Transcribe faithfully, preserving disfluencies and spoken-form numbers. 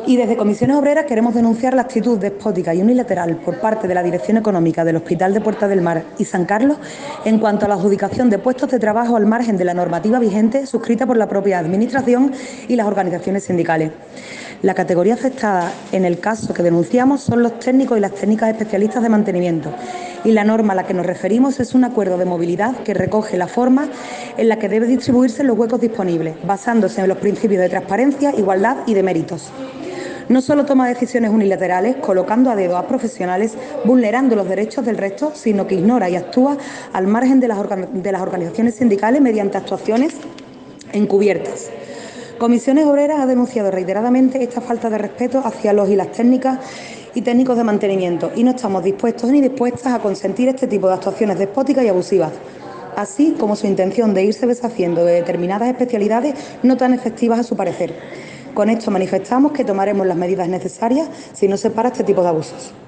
Y desde Comisiones Obreras queremos denunciar la actitud despótica y unilateral por parte de la Dirección Económica del Hospital de Puerta del Mar y San Carlos en cuanto a la adjudicación de puestos de trabajo al margen de la normativa vigente suscrita por la propia Administración y las organizaciones sindicales. La categoría afectada en el caso que denunciamos son los técnicos y las técnicas especialistas de mantenimiento, y la norma a la que nos referimos es un acuerdo de movilidad que recoge la forma en la que deben distribuirse los huecos disponibles, basándose en los principios de transparencia, igualdad y de méritos. No solo toma decisiones unilaterales, colocando a dedo a profesionales, vulnerando los derechos del resto, sino que ignora y actúa al margen de las, de las organizaciones sindicales mediante actuaciones encubiertas. Comisiones Obreras ha denunciado reiteradamente esta falta de respeto hacia los y las técnicas y técnicos de mantenimiento y no estamos dispuestos ni dispuestas a consentir este tipo de actuaciones despóticas y abusivas, así como su intención de irse deshaciendo de determinadas especialidades no tan efectivas a su parecer. Con esto manifestamos que tomaremos las medidas necesarias si no se para este tipo de abusos.